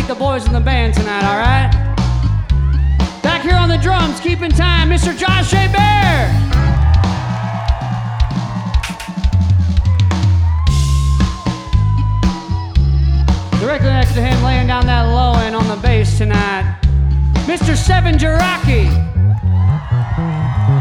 the boys in the band tonight, all right? Back here on the drums, keeping time, Mr. Josh A. Bear. Directly next to him, laying down that low end on the bass tonight, Mr. Seven Jaraki.